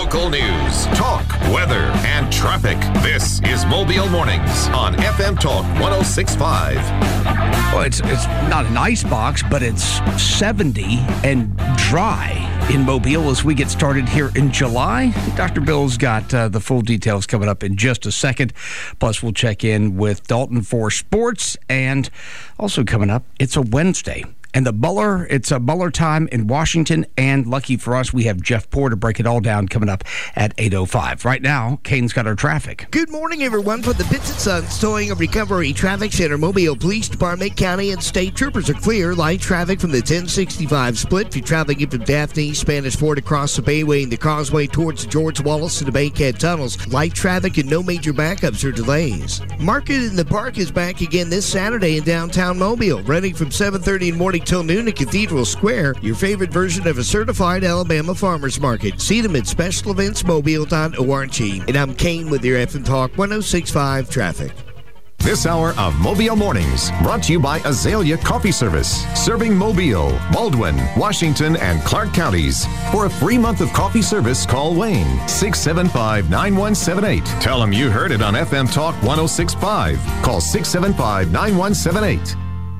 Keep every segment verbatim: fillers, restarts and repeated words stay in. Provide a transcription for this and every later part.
Local news, talk, weather, and traffic. This is Mobile Mornings on F M Talk one oh six point five. Well, it's it's not an ice box, but it's seventy and dry in Mobile as we get started here in July. Doctor Bill's got uh, the full details coming up in just a second. Plus, we'll check in with Dalton for sports. And also coming up, it's a Wednesday. And the Buller, it's a Buller time in Washington. And lucky for us, we have Jeff Poor to break it all down coming up at eight oh five. Right now, Kane's got our traffic. Good morning, everyone. From the Pitts and Sons Towing and Recovery Traffic Center, Mobile Police Department, County, and State Troopers are clear. Light traffic from the ten sixty-five split. If you're traveling in from Daphne, Spanish Fort across the Bayway and the Causeway towards the George Wallace and the Bankhead tunnels. Light traffic and no major backups or delays. Market in the Park is back again this Saturday in downtown Mobile. Running from seven thirty in the morning till noon at Cathedral Square, your favorite version of a certified Alabama farmers market. See them at special events mobile dot org. And I'm Kane with your F M Talk one oh six point five traffic. This hour of Mobile Mornings brought to you by Azalea Coffee Service, serving Mobile, Baldwin, Washington, and Clark counties. For a free month of coffee service, call Wayne, six seven five, nine one seven eight. Tell him you heard it on F M Talk one oh six point five. Call six seven five, nine one seven eight.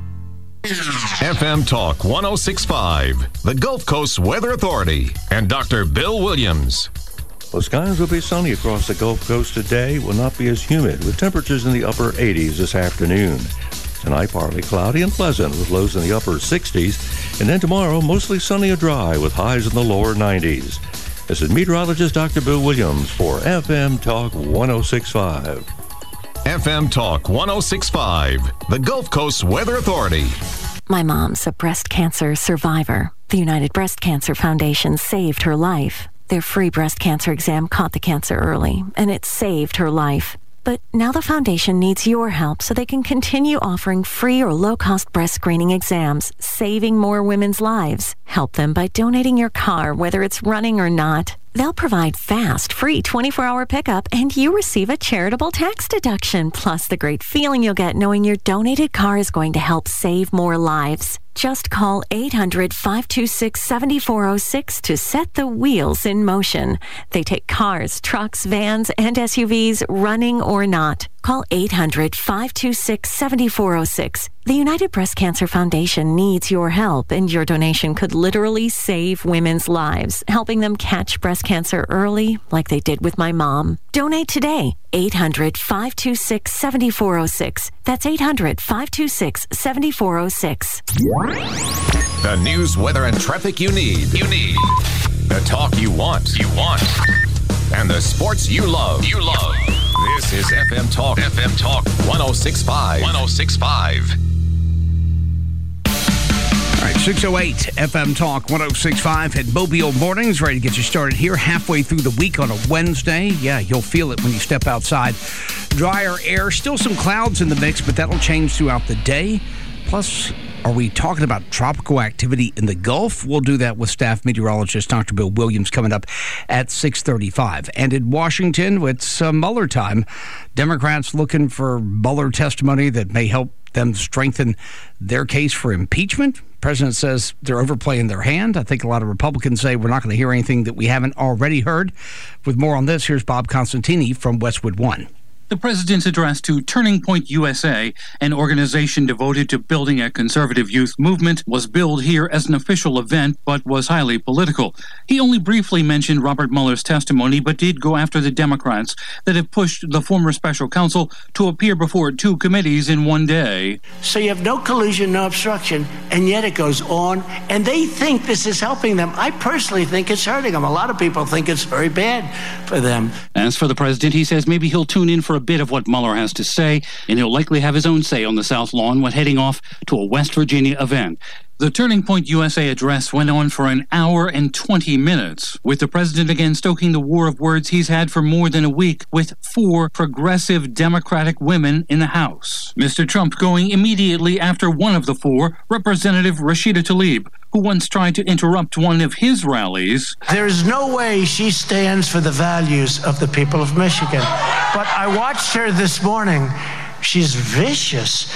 F M Talk one oh six point five, the Gulf Coast Weather Authority, and Doctor Bill Williams. Well, skies will be sunny across the Gulf Coast today. Will not be as humid, with temperatures in the upper eighties this afternoon. Tonight, partly cloudy and pleasant, with lows in the upper sixties. And then tomorrow, mostly sunny and dry, with highs in the lower nineties. This is meteorologist Doctor Bill Williams for F M Talk one oh six point five. F M Talk one oh six point five, the Gulf Coast Weather Authority. My mom's a breast cancer survivor. The United Breast Cancer Foundation saved her life. Their free breast cancer exam caught the cancer early, and it saved her life. But now the foundation needs your help so they can continue offering free or low-cost breast screening exams, saving more women's lives. Help them by donating your car, whether it's running or not. They'll provide fast, free twenty-four hour pickup, and you receive a charitable tax deduction, plus the great feeling you'll get knowing your donated car is going to help save more lives. Just call eight hundred, five two six, seven four zero six to set the wheels in motion. They take cars, trucks, vans, and S U Vs, running or not. Call eight hundred, five two six, seven four zero six. The United Breast Cancer Foundation needs your help, and your donation could literally save women's lives, helping them catch breast cancer early, like they did with my mom. Donate today. eight hundred, five two six, seven four zero six. That's eight hundred, five two six, seven four zero six. The news, weather, and traffic you need. You need. The talk you want. You want. And the sports you love. You love. This is F M Talk. F M Talk one oh six point five. one oh six point five. All right, six oh eight F M Talk one oh six point five at Mobile Mornings, ready to get you started here halfway through the week on a Wednesday. Yeah, you'll feel it when you step outside. Drier air, still some clouds in the mix, but that'll change throughout the day. Plus, are we talking about tropical activity in the Gulf? We'll do that with staff meteorologist Doctor Bill Williams coming up at six thirty-five. And in Washington, it's uh, Mueller time. Democrats looking for Mueller testimony that may help them strengthen their case for impeachment. The president says they're overplaying their hand. I think a lot of Republicans say we're not going to hear anything that we haven't already heard. With more on this, here's Bob Constantini from Westwood One. The president's address to Turning Point U S A, an organization devoted to building a conservative youth movement, was billed here as an official event, but was highly political. He only briefly mentioned Robert Mueller's testimony, but did go after the Democrats that have pushed the former special counsel to appear before two committees in one day. So you have no collusion, no obstruction, and yet it goes on, and they think this is helping them. I personally think it's hurting them. A lot of people think it's very bad for them. As for the president, he says maybe he'll tune in for a bit of what Mueller has to say, and he'll likely have his own say on the South Lawn when heading off to a West Virginia event. The Turning Point U S A address went on for an hour and twenty minutes, with the president again stoking the war of words he's had for more than a week with four progressive Democratic women in the House. Mister Trump going immediately after one of the four, Representative Rashida Tlaib, who once tried to interrupt one of his rallies. There is no way she stands for the values of the people of Michigan. But I watched her this morning. She's vicious.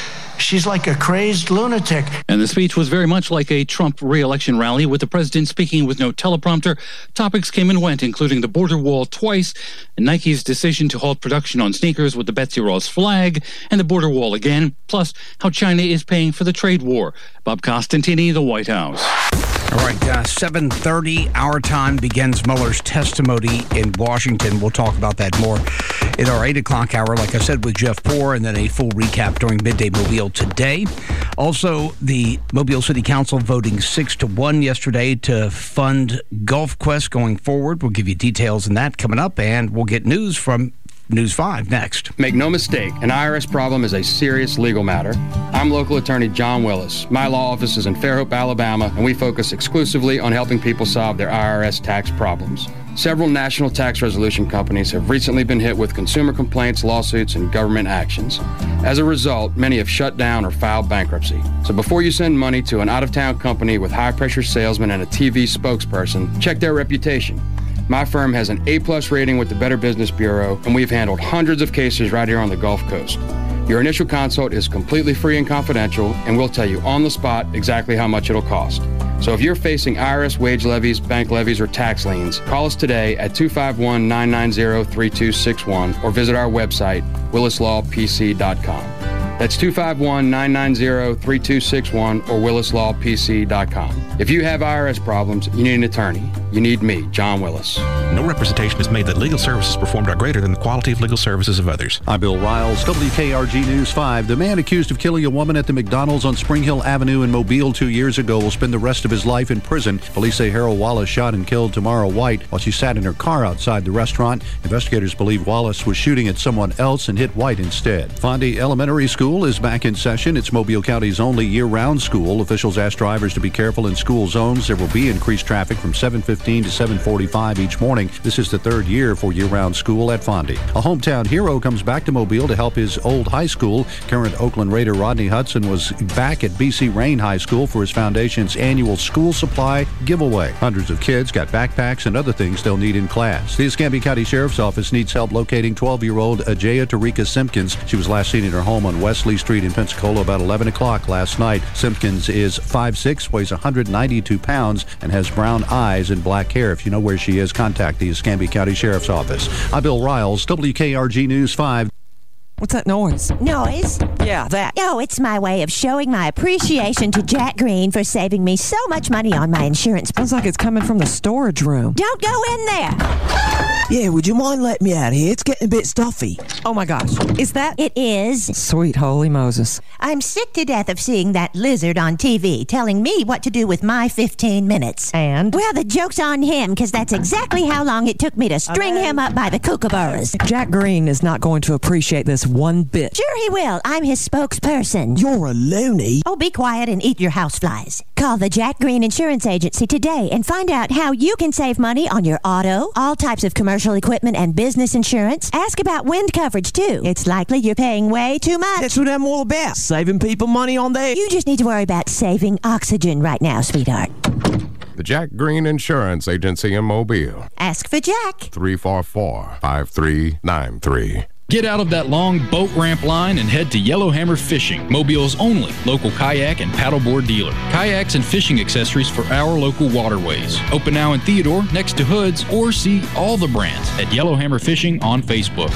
She's like a crazed lunatic. And the speech was very much like a Trump re-election rally, with the president speaking with no teleprompter. Topics came and went, including the border wall twice, and Nike's decision to halt production on sneakers with the Betsy Ross flag, and the border wall again, plus how China is paying for the trade war. Bob Costantini, the White House. All right, uh, seven thirty, our time, begins Mueller's testimony in Washington. We'll talk about that more in our eight o'clock hour, like I said, with Jeff Poore, and then a full recap during Midday Mobile today. Also, the Mobile City Council voting six to one yesterday to fund Gulf Quest going forward. We'll give you details on that coming up, and we'll get news from News five next. Make no mistake, an I R S problem is a serious legal matter. I'm local attorney John Willis. My law office is in Fairhope, Alabama, and we focus exclusively on helping people solve their I R S tax problems. Several national tax resolution companies have recently been hit with consumer complaints, lawsuits, and government actions. As a result, many have shut down or filed bankruptcy. So before you send money to an out-of-town company with high-pressure salesmen and a T V spokesperson, check their reputation. My firm has an A-plus rating with the Better Business Bureau, and we've handled hundreds of cases right here on the Gulf Coast. Your initial consult is completely free and confidential, and we'll tell you on the spot exactly how much it'll cost. So if you're facing I R S wage levies, bank levies, or tax liens, call us today at two five one, nine nine zero, three two six one or visit our website, willis law p c dot com. That's two five one, nine nine zero, three two six one or willis law p c dot com. If you have I R S problems, you need an attorney. You need me, John Willis. No representation is made that legal services performed are greater than the quality of legal services of others. I'm Bill Riles, W K R G News five. The man accused of killing a woman at the McDonald's on Spring Hill Avenue in Mobile two years ago will spend the rest of his life in prison. Police say Harold Wallace shot and killed Tamara White while she sat in her car outside the restaurant. Investigators believe Wallace was shooting at someone else and hit White instead. Fondy Elementary School is back in session. It's Mobile County's only year-round school. Officials ask drivers to be careful in school zones. There will be increased traffic from seven fifteen to seven forty-five each morning. This is the third year for year-round school at Fondy. A hometown hero comes back to Mobile to help his old high school. Current Oakland Raider Rodney Hudson was back at B C Rain High School for his foundation's annual school supply giveaway. Hundreds of kids got backpacks and other things they'll need in class. The Escambia County Sheriff's Office needs help locating twelve-year-old Ajaya Tarika Simpkins. She was last seen in her home on Wesley Street in Pensacola about eleven o'clock last night. Simpkins is five six, weighs one hundred ninety-two pounds, and has brown eyes and black hair. If you know where she is, contact the Escambia County Sheriff's Office. I'm Bill Riles, W K R G News five. What's that noise? Noise? Yeah, that. Oh, it's my way of showing my appreciation to Jack Green for saving me so much money on my insurance. Sounds like it's coming from the storage room. Don't go in there. Yeah, would you mind letting me out of here? It's getting a bit stuffy. Oh my gosh. Is that? It is. Sweet holy Moses. I'm sick to death of seeing that lizard on T V telling me what to do with my fifteen minutes. And? Well, the joke's on him, because that's exactly how long it took me to string him up by the kookaburras. Jack Green is not going to appreciate this one bit. Sure he will. I'm his spokesperson. You're a loony. Oh, be quiet and eat your houseflies. Call the Jack Green Insurance Agency today and find out how you can save money on your auto, all types of commercial equipment and business insurance. Ask about wind coverage, too. It's likely you're paying way too much. That's what I'm all about, saving people money on there. You just need to worry about saving oxygen right now, sweetheart. The Jack Green Insurance Agency in Mobile. Ask for Jack. three four four, five three nine three. Get out of that long boat ramp line and head to Yellowhammer Fishing, Mobile's only local kayak and paddleboard dealer. Kayaks and fishing accessories for our local waterways. Open now in Theodore, next to Hood's, or see all the brands at Yellowhammer Fishing on Facebook.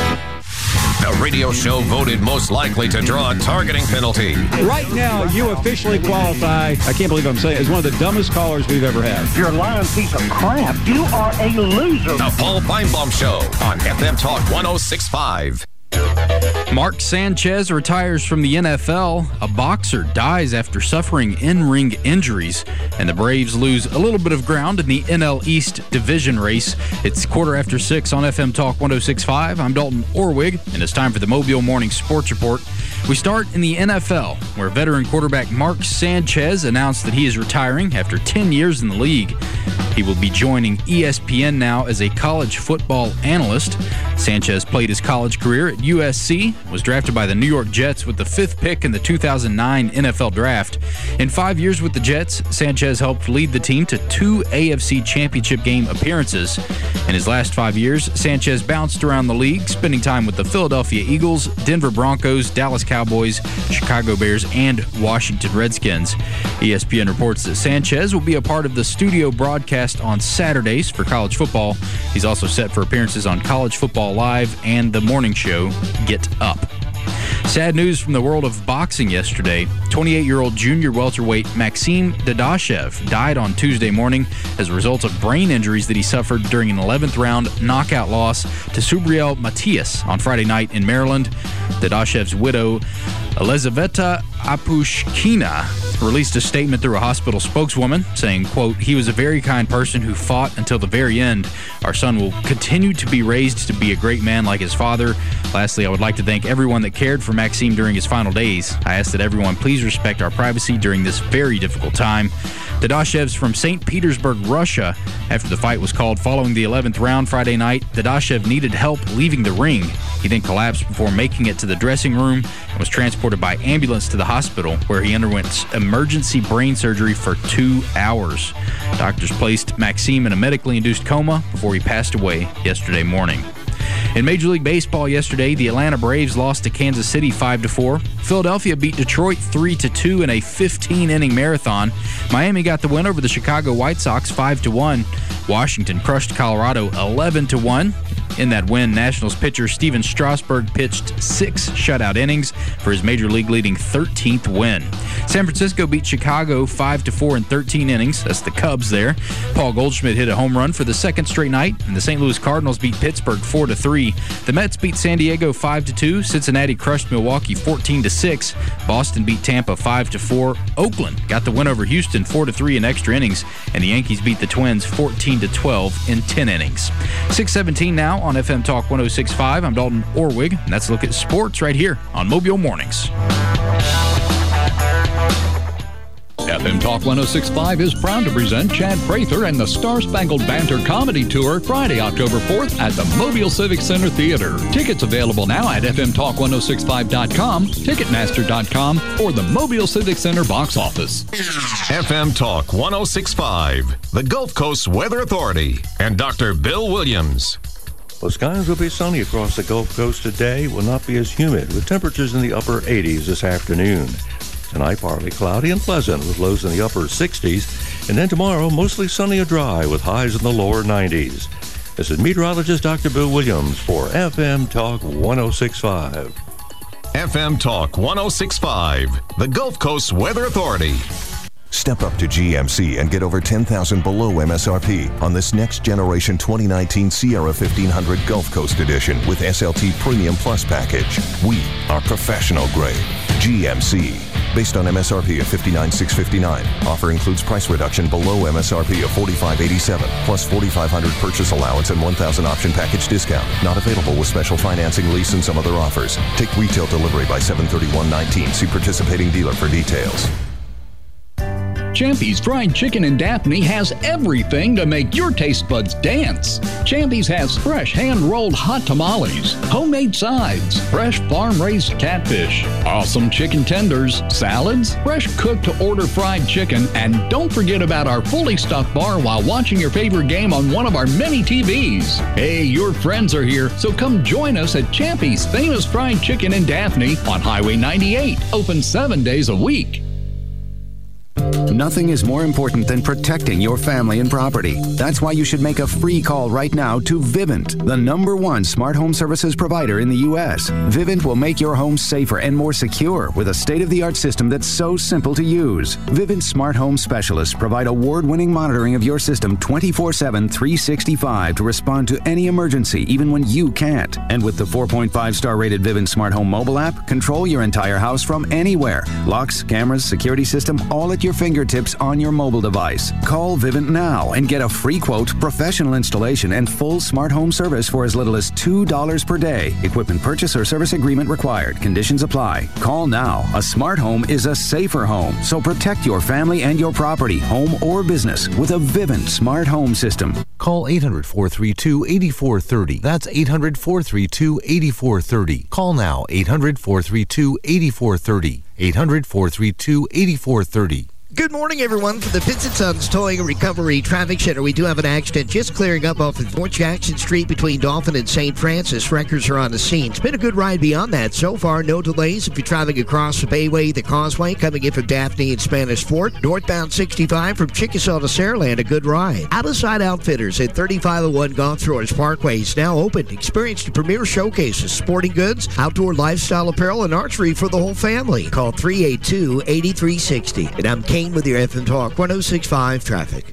The radio show voted most likely to draw a targeting penalty. Right now, you officially qualify, I can't believe I'm saying it, as one of the dumbest callers we've ever had. You're a lying piece of crap. You are a loser. The Paul Feinbaum Show on F M Talk one oh six point five. Mark Sanchez retires from the N F L. A boxer dies after suffering in-ring injuries. And the Braves lose a little bit of ground in the N L East division race. It's quarter after six on F M Talk one oh six point five. I'm Dalton Orwig, and it's time for the Mobile Morning Sports Report. We start in the N F L, where veteran quarterback Mark Sanchez announced that he is retiring after ten years in the league. He will be joining E S P N now as a college football analyst. Sanchez played his college career at U S C, was drafted by the New York Jets with the fifth pick in the two thousand nine N F L Draft. In five years with the Jets, Sanchez helped lead the team to two A F C Championship game appearances. In his last five years, Sanchez bounced around the league, spending time with the Philadelphia Eagles, Denver Broncos, Dallas Cowboys, Chicago Bears, and Washington Redskins. E S P N reports that Sanchez will be a part of the studio broadcast on Saturdays for college football. He's also set for appearances on College Football Live and the morning show Get Up. Sad news from the world of boxing yesterday. twenty-eight-year-old junior welterweight Maxim Dadashev died on Tuesday morning as a result of brain injuries that he suffered during an eleventh round knockout loss to Subriel Matias on Friday night in Maryland. Dadashev's widow, Elizaveta Apushkina, released a statement through a hospital spokeswoman saying, quote, "He was a very kind person who fought until the very end. Our son will continue to be raised to be a great man like his father. Lastly, I would like to thank everyone that cared for Maxim during his final days. I ask that everyone please respect our privacy during this very difficult time." Dadashev's from Saint Petersburg, Russia. After the fight was called following the eleventh round Friday night, Dadashev needed help leaving the ring. He then collapsed before making it to the dressing room and was transported by ambulance to the hospital, where he underwent emergency brain surgery for two hours. Doctors placed Maxim in a medically induced coma before he passed away yesterday morning. In Major League Baseball yesterday, the Atlanta Braves lost to Kansas City five to four. Philadelphia beat Detroit three to two in a fifteen-inning marathon. Miami got the win over the Chicago White Sox five to one. Washington crushed Colorado eleven to one. In that win, Nationals pitcher Steven Strasburg pitched six shutout innings for his Major League leading thirteenth win. San Francisco beat Chicago five to four in thirteen innings. That's the Cubs there. Paul Goldschmidt hit a home run for the second straight night, and the Saint Louis Cardinals beat Pittsburgh four to three. The Mets beat San Diego five to two. Cincinnati crushed Milwaukee fourteen to six. Boston beat Tampa five to four. Oakland got the win over Houston four to three in extra innings, and the Yankees beat the Twins fourteen to twelve in ten innings. six seventeen now on F M Talk one oh six point five. I'm Dalton Orwig, and that's a look at sports right here on Mobile Mornings. F M Talk one oh six point five is proud to present Chad Prather and the Star Spangled Banter Comedy Tour Friday, October fourth at the Mobile Civic Center Theater. Tickets available now at F M Talk ten sixty-five dot com, Ticketmaster dot com, or the Mobile Civic Center box office. F M Talk one oh six point five, the Gulf Coast Weather Authority, and Doctor Bill Williams. Well, skies will be sunny across the Gulf Coast today. Will not be as humid, with temperatures in the upper eighties this afternoon. Tonight, partly cloudy and pleasant, with lows in the upper sixties. And then tomorrow, mostly sunny or dry, with highs in the lower nineties. This is meteorologist Doctor Bill Williams for F M Talk one oh six point five. F M Talk one oh six point five, the Gulf Coast Weather Authority. Step up to G M C and get over ten thousand dollars below M S R P on this next generation twenty nineteen Sierra fifteen hundred Gulf Coast Edition with S L T Premium Plus package. We are professional grade. G M C. Based on M S R P of fifty-nine thousand six hundred fifty-nine dollars. Offer includes price reduction below M S R P of forty-five thousand eighty-seven dollars plus forty-five hundred dollars purchase allowance and one thousand dollars option package discount. Not available with special financing, lease, and some other offers. Take retail delivery by seven thirty-one nineteen. See participating dealer for details. Champy's Fried Chicken in Daphne has everything to make your taste buds dance. Champy's has fresh hand-rolled hot tamales, homemade sides, fresh farm-raised catfish, awesome chicken tenders, salads, fresh cooked-to-order fried chicken, and don't forget about our fully stocked bar while watching your favorite game on one of our many T Vs. Hey, your friends are here, so come join us at Champy's Famous Fried Chicken in Daphne on Highway ninety-eight, open seven days a week. Nothing is more important than protecting your family and property. That's why you should make a free call right now to Vivint, the number one smart home services provider in the U S. Vivint will make your home safer and more secure with a state-of-the-art system that's so simple to use. Vivint smart home specialists provide award-winning monitoring of your system twenty-four seven, three sixty-five to respond to any emergency, even when you can't. And with the four point five star rated Vivint smart home mobile app, control your entire house from anywhere. Locks, cameras, security system, all at your fingertips. fingertips on your mobile device. Call Vivint now and get a free quote, professional installation, and full smart home service for as little as two dollars per day. Equipment purchase or service agreement required. Conditions apply. Call now. A smart home is a safer home, so protect your family and your property, home or business, with a Vivint smart home system. Call eight hundred, four three two, eight four three zero. That's eight hundred, four three two, eight four three zero. Call now, eight hundred, four three two, eight four three zero. eight hundred, four three two, eight four three zero. Good morning, everyone. From the Pitts and Sons Towing and Recovery Traffic Center, we do have an accident just clearing up off of Fort Jackson Street between Dolphin and Saint Francis. Wreckers are on the scene. It's been a good ride beyond that. So far, no delays if you're traveling across the Bayway, the Causeway, coming in from Daphne and Spanish Fort. Northbound sixty-five from Chickasaw to Saraland, a good ride. Out-of-side Outfitters at thirty-five oh one Golf Shores Parkway is now open. Experience the premier showcases, sporting goods, outdoor lifestyle apparel, and archery for the whole family. Call three eight two, eight three six zero. And I'm Kane with your F M Talk one oh six point five traffic.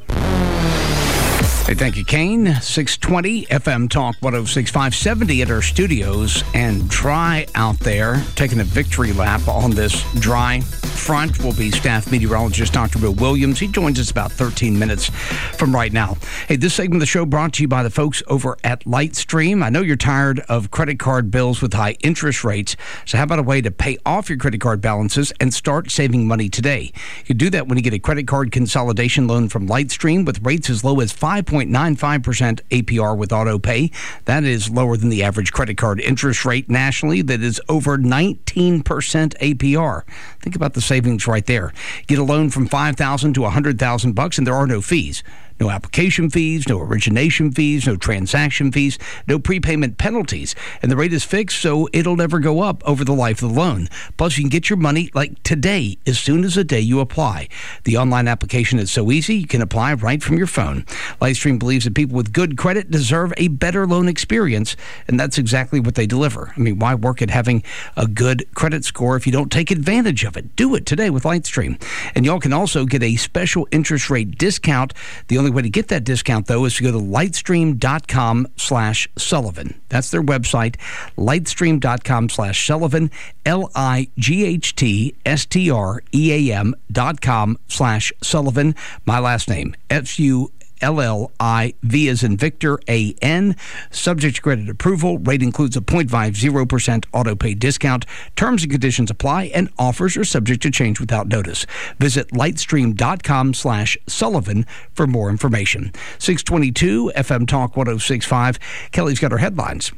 Hey, thank you, Kane. six twenty F M Talk one oh six point five, seventy at our studios, and dry out there. Taking a victory lap on this dry front will be staff meteorologist Doctor Bill Williams. He joins us about thirteen minutes from right now. Hey, this segment of the show brought to you by the folks over at Lightstream. I know you're tired of credit card bills with high interest rates, so how about a way to pay off your credit card balances and start saving money today? You can do that when you get a credit card consolidation loan from Lightstream with rates as low as five point nine five percent A P R with auto pay. That is lower than the average credit card interest rate nationally that is over nineteen percent A P R. Think about the savings right there. Get a loan from five thousand dollars to one hundred thousand dollars bucks, and there are no fees. No application fees, no origination fees, no transaction fees, no prepayment penalties. And the rate is fixed, so it'll never go up over the life of the loan. Plus, you can get your money like today, as soon as the day you apply. The online application is so easy, you can apply right from your phone. Lightstream believes that people with good credit deserve a better loan experience, and that's exactly what they deliver. I mean, why work at having a good credit score if you don't take advantage of it? Do it today with Lightstream. And y'all can also get a special interest rate discount. The only way to get that discount, though, is to go to lightstream.com slash Sullivan. That's their website, lightstream.com slash Sullivan, L I G H T S T R E A M dot com slash Sullivan. My last name, S U L L I V as in Victor, A N. Subject to credit approval. Rate includes a zero point five zero percent auto pay discount. Terms and conditions apply, and offers are subject to change without notice. Visit lightstream.com slash Sullivan for more information. six twenty-two F M Talk one oh six point five. Kelly's got her headlines.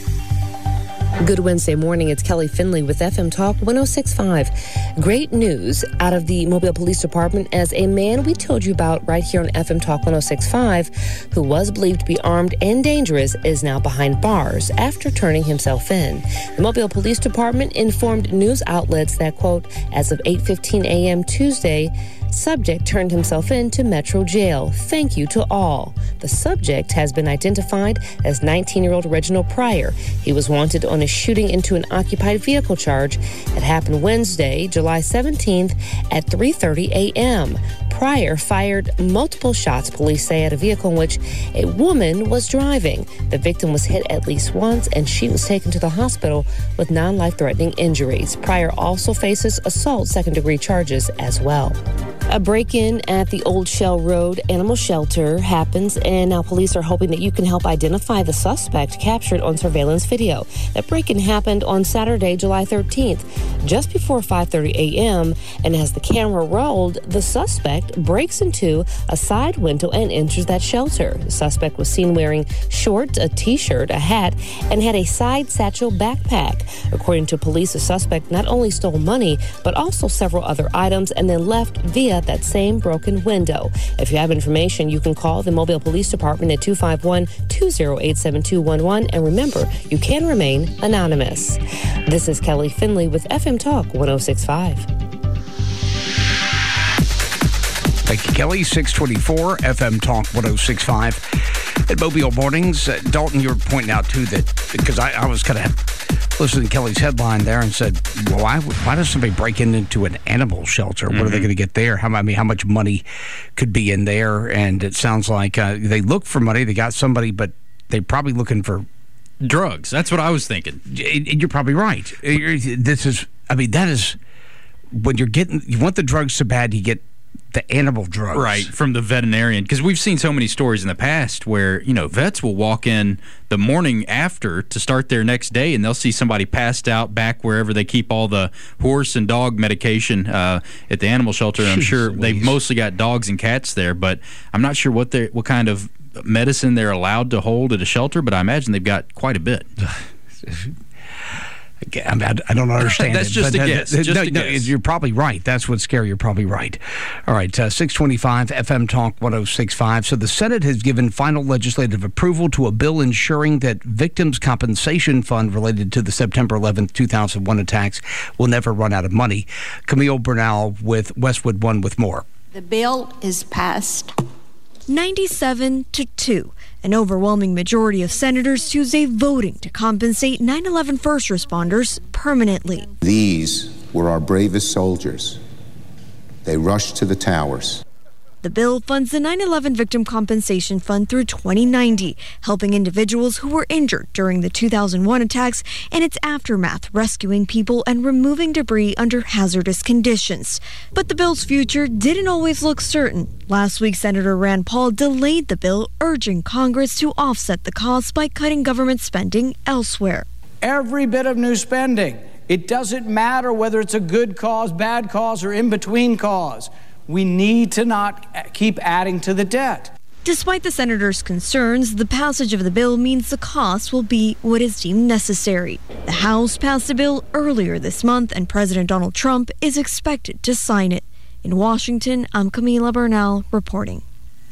Good Wednesday morning. It's Kelly Finley with F M Talk one oh six point five. Great news out of the Mobile Police Department as a man we told you about right here on F M Talk one oh six point five, who was believed to be armed and dangerous, is now behind bars after turning himself in. The Mobile Police Department informed news outlets that, quote, as of eight fifteen a.m. Tuesday, subject turned himself in to Metro Jail. Thank you to all. The subject has been identified as nineteen-year-old Reginald Pryor. He was wanted on a shooting into an occupied vehicle charge. It happened Wednesday, July seventeenth at three thirty a.m. Pryor fired multiple shots, police say, at a vehicle in which a woman was driving. The victim was hit at least once, and she was taken to the hospital with non-life-threatening injuries. Pryor also faces assault second-degree charges as well. A break-in at the Old Shell Road Animal Shelter happens, and now police are hoping that you can help identify the suspect captured on surveillance video. That break-in happened on Saturday, July thirteenth, just before five thirty a.m., and as the camera rolled, the suspect breaks into a side window and enters that shelter. The suspect was seen wearing shorts, a T-shirt, a hat, and had a side satchel backpack. According to police, the suspect not only stole money, but also several other items and then left via that same broken window. If you have information, you can call the Mobile Police Department at two five one, two oh eight, seven two one one. And remember, you can remain anonymous. This is Kelly Finley with F M Talk one oh six point five. Thank you, Kelly. six twenty-four F M Talk one oh six point five. At Mobile Mornings, uh, Dalton, you were pointing out, too, that because I, I was kind of listening to Kelly's headline there and said, well, why, why does somebody break in into an animal shelter? Mm-hmm. What are they going to get there? How, I mean, how much money could be in there? And it sounds like uh, they look for money. They got somebody, but they're probably looking for drugs. That's what I was thinking. You're probably right. This is, I mean, that is, when you're getting, you want the drugs so bad, you get the animal drugs. Right, from the veterinarian. Because we've seen so many stories in the past where, you know, vets will walk in the morning after to start their next day, and they'll see somebody passed out back wherever they keep all the horse and dog medication uh, at the animal shelter. I'm sure they've mostly got dogs and cats there, but I'm not sure what they what kind of medicine they're allowed to hold at a shelter, but I imagine they've got quite a bit. I, mean, I don't understand That's it. just but a that, guess. that, Just no, a no, guess. You're probably right. That's what's scary. You're probably right. All right, uh, six twenty-five F M Talk one oh six point five. So the Senate has given final legislative approval to a bill ensuring that victims' compensation fund related to the September eleventh, two thousand one attacks will never run out of money. Camille Bernal with Westwood One with more. The bill is passed ninety-seven to two. An overwhelming majority of senators Tuesday voting to compensate nine eleven first responders permanently. These were our bravest soldiers. They rushed to the towers. The bill funds the nine eleven Victim Compensation Fund through twenty ninety, helping individuals who were injured during the two thousand one attacks and its aftermath, rescuing people and removing debris under hazardous conditions. But the bill's future didn't always look certain. Last week, Senator Rand Paul delayed the bill, urging Congress to offset the costs by cutting government spending elsewhere. Every bit of new spending, it doesn't matter whether it's a good cause, bad cause, or in-between cause. We need to not keep adding to the debt. Despite the senator's concerns, the passage of the bill means the cost will be what is deemed necessary. The House passed the bill earlier this month, and President Donald Trump is expected to sign it. In Washington, I'm Camila Bernal reporting.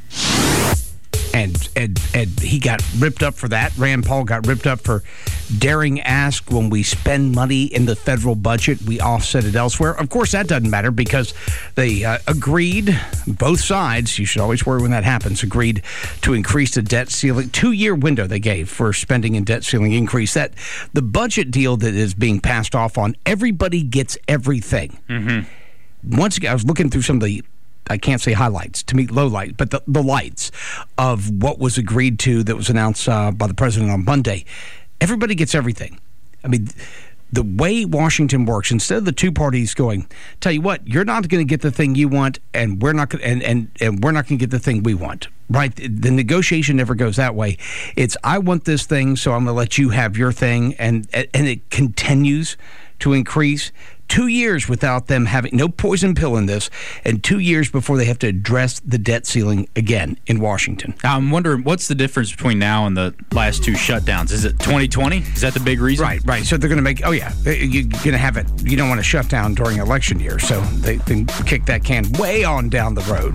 And, and and he got ripped up for that. Rand Paul got ripped up for daring ask when we spend money in the federal budget, we offset it elsewhere. Of course, that doesn't matter because they uh, agreed, both sides, you should always worry when that happens, agreed to increase the debt ceiling. Two-year window they gave for spending and debt ceiling increase. That the budget deal that is being passed off on, everybody gets everything. Mm-hmm. Once again, I was looking through some of the I can't say highlights, to me low light, but the, the lights of what was agreed to that was announced uh, by the president on Monday. Everybody gets everything. I mean, the way Washington works, instead of the two parties going, tell you what, you're not going to get the thing you want, and we're not going and, and, and we're not going to get the thing we want. Right? The negotiation never goes that way. It's I want this thing, so I'm going to let you have your thing, and and it continues to increase. Two years without them having no poison pill in this, and two years before they have to address the debt ceiling again in Washington. I'm wondering, what's the difference between now and the last two shutdowns? Is it twenty twenty? Is that the big reason? Right, right. So they're going to make, oh yeah, you're going to have it. You don't want to shut down during election year, so they can kick that can way on down the road,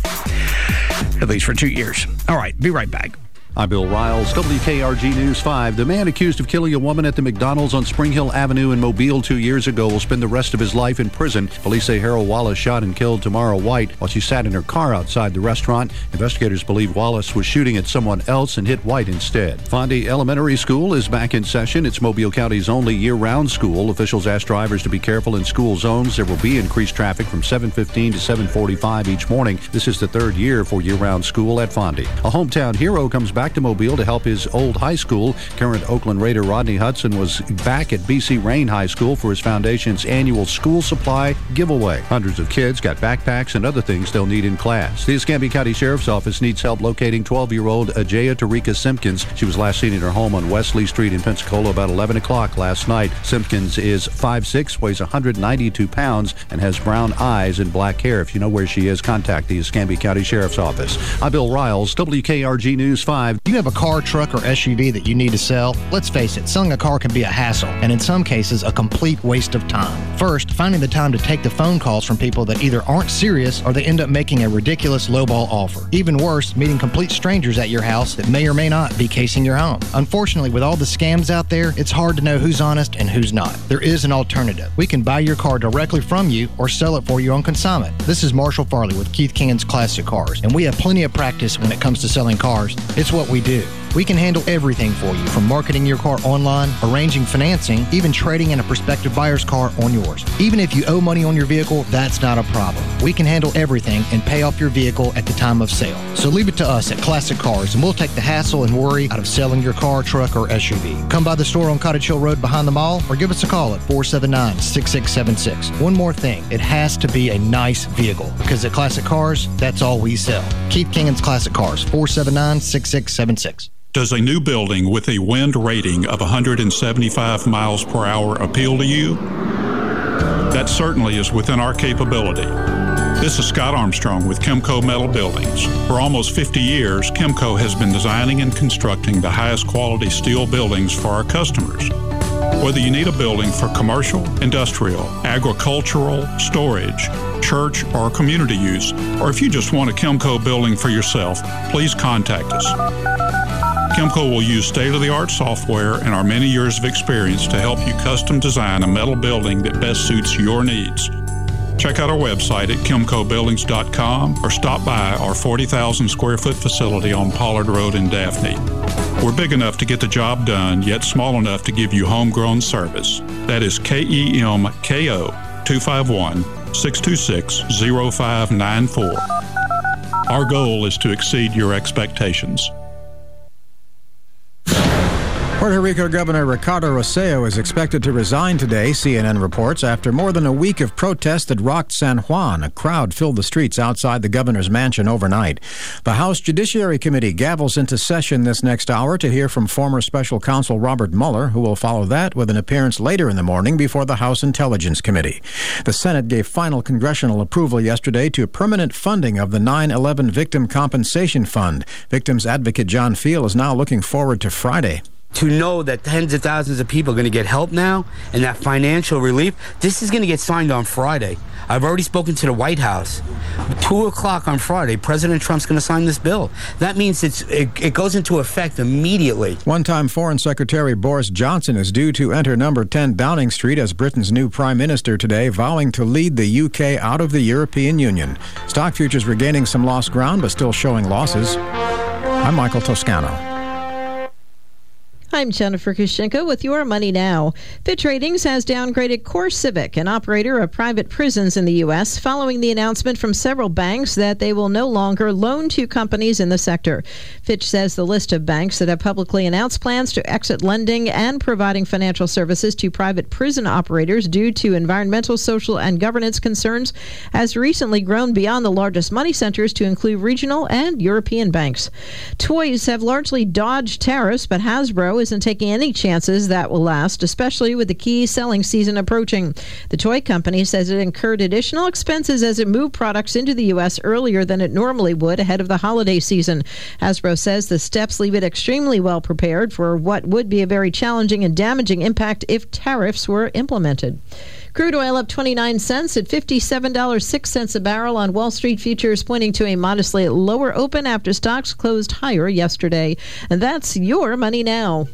at least for two years. All right, be right back. I'm Bill Riles, W K R G News five. The man accused of killing a woman at the McDonald's on Spring Hill Avenue in Mobile two years ago will spend the rest of his life in prison. Police say Harold Wallace shot and killed Tamara White while she sat in her car outside the restaurant. Investigators believe Wallace was shooting at someone else and hit White instead. Fondy Elementary School is back in session. It's Mobile County's only year-round school. Officials ask drivers to be careful in school zones. There will be increased traffic from seven fifteen to seven forty-five each morning. This is the third year for year-round school at Fondy. A hometown hero comes back to Mobile to help his old high school. Current Oakland Raider Rodney Hudson was back at B C Rain High School for his foundation's annual school supply giveaway. Hundreds of kids got backpacks and other things they'll need in class. The Escambia County Sheriff's Office needs help locating twelve-year-old Ajaya Tarika Simpkins. She was last seen in her home on Wesley Street in Pensacola about eleven o'clock last night. Simpkins is five foot six, weighs one hundred ninety-two pounds, and has brown eyes and black hair. If you know where she is, contact the Escambia County Sheriff's Office. I'm Bill Riles, W K R G News five. You have a car, truck, or S U V that you need to sell? Let's face it, selling a car can be a hassle, and in some cases, a complete waste of time. First, finding the time to take the phone calls from people that either aren't serious or they end up making a ridiculous lowball offer. Even worse, meeting complete strangers at your house that may or may not be casing your home. Unfortunately, with all the scams out there, it's hard to know who's honest and who's not. There is an alternative. We can buy your car directly from you or sell it for you on consignment. This is Marshall Farley with Keith King's Classic Cars, and we have plenty of practice when it comes to selling cars. It's what we do. We can handle everything for you, from marketing your car online, arranging financing, even trading in a prospective buyer's car on yours. Even if you owe money on your vehicle, that's not a problem. We can handle everything and pay off your vehicle at the time of sale. So leave it to us at Classic Cars, and we'll take the hassle and worry out of selling your car, truck, or S U V. Come by the store on Cottage Hill Road behind the mall, or give us a call at four seven nine, six six seven six. One more thing, it has to be a nice vehicle, because at Classic Cars, that's all we sell. Keith Kingan's Classic Cars, four seven nine, six six seven six. Does a new building with a wind rating of one hundred seventy-five miles per hour appeal to you? That certainly is within our capability. This is Scott Armstrong with Chemco Metal Buildings. For almost fifty years, Chemco has been designing and constructing the highest quality steel buildings for our customers. Whether you need a building for commercial, industrial, agricultural, storage, church, or community use, or if you just want a Chemco building for yourself, please contact us. Chemco will use state-of-the-art software and our many years of experience to help you custom design a metal building that best suits your needs. Check out our website at chemco buildings dot com or stop by our forty thousand square foot facility on Pollard Road in Daphne. We're big enough to get the job done, yet small enough to give you homegrown service. That is K E M K O two five one, six two six, zero five nine four. Our goal is to exceed your expectations. Puerto Rico Governor Ricardo Rosselló is expected to resign today, C N N reports, after more than a week of protests that rocked San Juan. A crowd filled the streets outside the governor's mansion overnight. The House Judiciary Committee gavels into session this next hour to hear from former special counsel Robert Mueller, who will follow that with an appearance later in the morning before the House Intelligence Committee. The Senate gave final congressional approval yesterday to permanent funding of the nine eleven Victim Compensation Fund. Victims advocate John Feal is now looking forward to Friday. To know that tens of thousands of people are going to get help now and that financial relief, this is going to get signed on Friday. I've already spoken to the White House. Two o'clock on Friday, President Trump's going to sign this bill. That means it's, it, it goes into effect immediately. One-time Foreign Secretary Boris Johnson is due to enter number ten Downing Street as Britain's new Prime Minister today, vowing to lead the U K out of the European Union. Stock futures regaining some lost ground, but still showing losses. I'm Michael Toscano. I'm Jennifer Kushinka with Your Money Now. Fitch Ratings has downgraded CoreCivic, an operator of private prisons in the U S, following the announcement from several banks that they will no longer loan to companies in the sector. Fitch says the list of banks that have publicly announced plans to exit lending and providing financial services to private prison operators due to environmental, social, and governance concerns has recently grown beyond the largest money centers to include regional and European banks. Toys have largely dodged tariffs, but Hasbro isn't taking any chances that will last, especially with the key selling season approaching. The toy company says it incurred additional expenses as it moved products into the U S earlier than it normally would ahead of the holiday season. Hasbro says the steps leave it extremely well prepared for what would be a very challenging and damaging impact if tariffs were implemented. Crude oil up twenty-nine cents at fifty-seven dollars and six cents a barrel on Wall Street futures, pointing to a modestly lower open after stocks closed higher yesterday. And that's Your Money Now.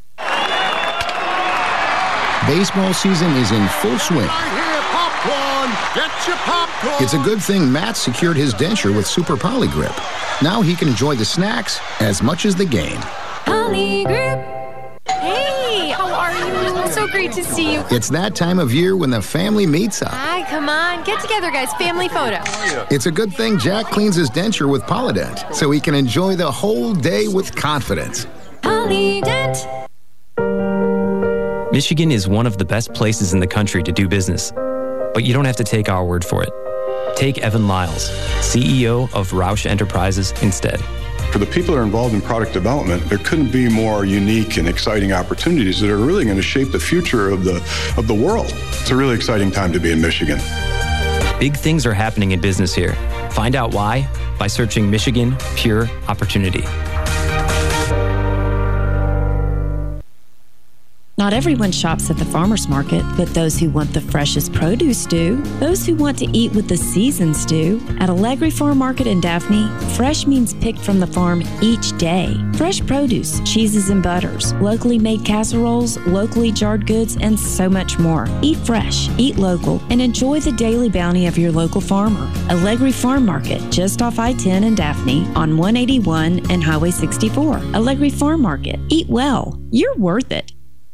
Baseball season is in full swing. Popcorn! Get your popcorn! It's a good thing Matt secured his denture with Super Polygrip. Now he can enjoy the snacks as much as the game. Polygrip. Hey, how are you? So great to see you. It's that time of year when the family meets up. Hi, come on. Get together, guys. Family photo. It's a good thing Jack cleans his denture with Polydent so he can enjoy the whole day with confidence. Polydent. Michigan is one of the best places in the country to do business, but you don't have to take our word for it. Take Evan Lyles, C E O of Roush Enterprises, instead. For the people that are involved in product development, there couldn't be more unique and exciting opportunities that are really going to shape the future of the of the world. It's a really exciting time to be in Michigan. Big things are happening in business here. Find out why by searching Michigan Pure Opportunity. Not everyone shops at the farmer's market, but those who want the freshest produce do. Those who want to eat what the seasons do. At Allegri Farm Market in Daphne, fresh means picked from the farm each day. Fresh produce, cheeses and butters, locally made casseroles, locally jarred goods, and so much more. Eat fresh, eat local, and enjoy the daily bounty of your local farmer. Allegri Farm Market, just off I ten in Daphne, on one eighty-one and Highway sixty-four. Allegri Farm Market. Eat well. You're worth it.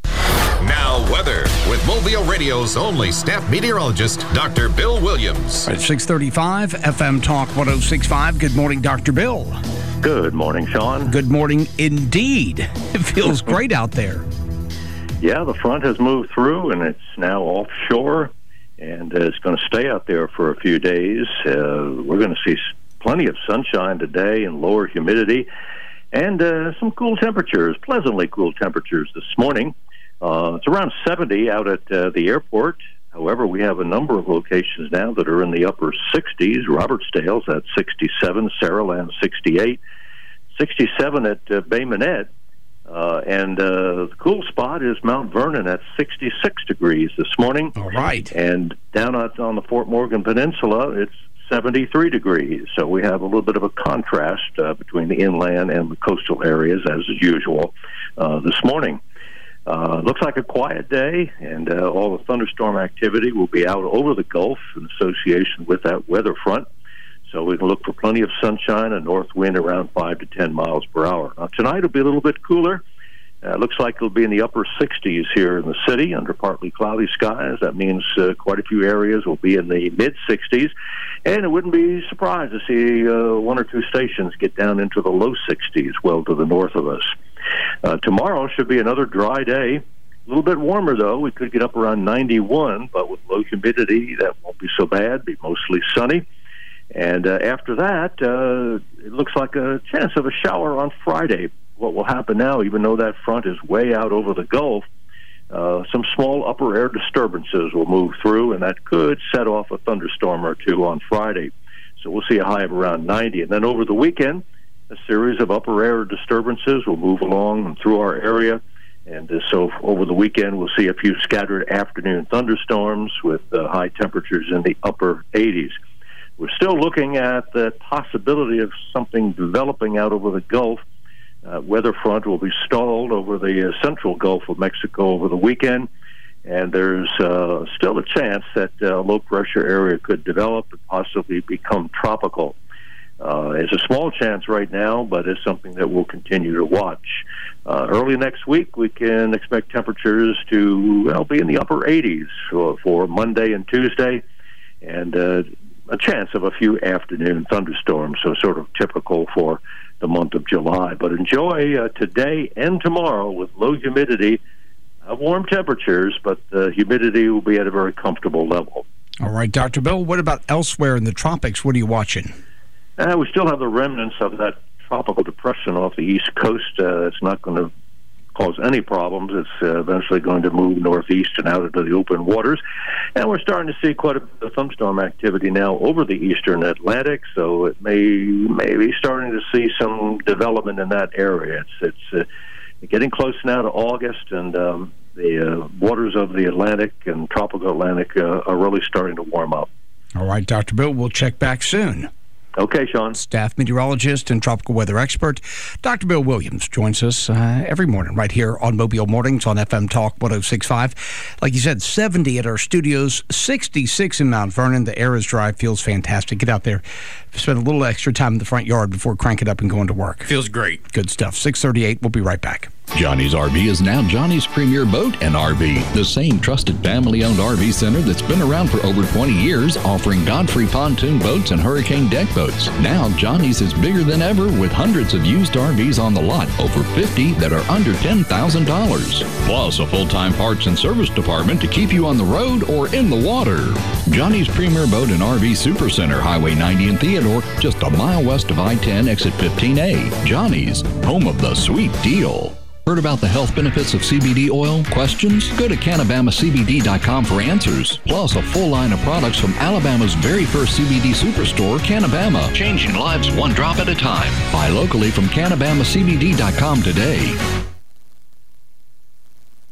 Now, weather with Mobile Radio's only staff meteorologist, Doctor Bill Williams. At six thirty-five, F M Talk one oh six point five. Good morning, Doctor Bill. Good morning, Sean. Good morning, indeed. It feels great out there. Yeah, the front has moved through, and it's now offshore, and uh, it's going to stay out there for a few days. Uh, we're going to see plenty of sunshine today and lower humidity, and uh, some cool temperatures, pleasantly cool temperatures this morning. Uh, it's around seventy out at uh, the airport. However, we have a number of locations now that are in the upper sixties. Robertsdale's at sixty-seven, Saraland sixty-eight, sixty-seven at uh, Bay Minette, uh, and uh, the cool spot is Mount Vernon at sixty-six degrees this morning. All right. And down on the Fort Morgan Peninsula, it's seventy-three degrees. So we have a little bit of a contrast uh, between the inland and the coastal areas, as usual, uh, this morning. Uh, looks like a quiet day, and uh, all the thunderstorm activity will be out over the Gulf in association with that weather front. So we can look for plenty of sunshine, a north wind around five to ten miles per hour. Now, tonight will be a little bit cooler. Uh, looks like it'll be in the upper sixties here in the city under partly cloudy skies. That means uh, quite a few areas will be in the mid-sixties. And it wouldn't be surprised to see uh, one or two stations get down into the low sixties, well to the north of us. Uh, tomorrow should be another dry day. A little bit warmer, though. We could get up around ninety-one, but with low humidity, that won't be so bad. Be mostly sunny. And uh, after that, uh, it looks like a chance of a shower on Friday. What will happen now, even though that front is way out over the Gulf, uh, some small upper air disturbances will move through, and that could set off a thunderstorm or two on Friday. So we'll see a high of around ninety. And then over the weekend, a series of upper air disturbances will move along and through our area. And uh, so over the weekend, we'll see a few scattered afternoon thunderstorms with uh, high temperatures in the upper eighties. We're still looking at the possibility of something developing out over the Gulf. Uh, weather front will be stalled over the uh, central Gulf of Mexico over the weekend, and there's uh, still a chance that a uh, low-pressure area could develop and possibly become tropical. Uh, it's a small chance right now, but it's something that we'll continue to watch. Uh, early next week, we can expect temperatures to well, be in the upper eighties for, for Monday and Tuesday, and uh, a chance of a few afternoon thunderstorms, so sort of typical for the month of July. But enjoy uh, today and tomorrow with low humidity, uh, warm temperatures, but the humidity will be at a very comfortable level. All right, Doctor Bill, what about elsewhere in the tropics? What are you watching? Uh, we still have the remnants of that tropical depression off the east coast. Uh, it's not going to cause any problems. It's uh, eventually going to move northeast and out into the open waters. And we're starting to see quite a bit of thunderstorm activity now over the eastern Atlantic, so it may, may be starting to see some development in that area. It's, it's uh, getting close now to August, and um, the uh, waters of the Atlantic and tropical Atlantic uh, are really starting to warm up. All right, Doctor Bill, we'll check back soon. Okay, Sean. Staff meteorologist and tropical weather expert, Doctor Bill Williams, joins us uh, every morning right here on Mobile Mornings on F M Talk one oh six point five. Like you said, seventy at our studios, sixty-six in Mount Vernon. The air is dry, feels fantastic. Get out there, spend a little extra time in the front yard before cranking up and going to work. Feels great. Good stuff. six thirty-eight, we'll be right back. Johnny's R V is now Johnny's Premier Boat and R V, the same trusted family-owned R V center that's been around for over twenty years, offering Godfrey pontoon boats and hurricane deck boats. Now Johnny's is bigger than ever with hundreds of used R Vs on the lot, over fifty that are under ten thousand dollars. Plus a full-time parts and service department to keep you on the road or in the water. Johnny's Premier Boat and R V Supercenter, Highway ninety in Theodore, just a mile west of I ten, exit fifteen A. Johnny's, home of the sweet deal. Heard about the health benefits of C B D oil? Questions? Go to Canabama C B D dot com for answers. Plus, a full line of products from Alabama's very first C B D superstore, Canabama. Changing lives one drop at a time. Buy locally from Canabama C B D dot com today.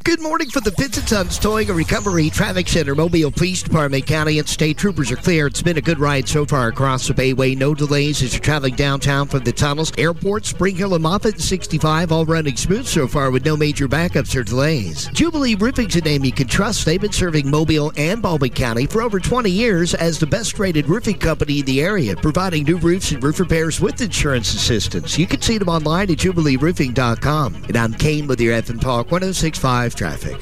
Good morning from the Pitts and Sons Towing and Recovery Traffic Center. Mobile Police Department, County, and State Troopers are clear. It's been a good ride so far across the Bayway. No delays as you're traveling downtown from the tunnels. Airport, Spring Hill, and Moffett and sixty-five all running smooth so far with no major backups or delays. Jubilee Roofing's a name you can trust. They've been serving Mobile and Baldwin County for over twenty years as the best-rated roofing company in the area, providing new roofs and roof repairs with insurance assistance. You can see them online at jubilee roofing dot com. And I'm Kane with your F M Talk one oh six point five traffic.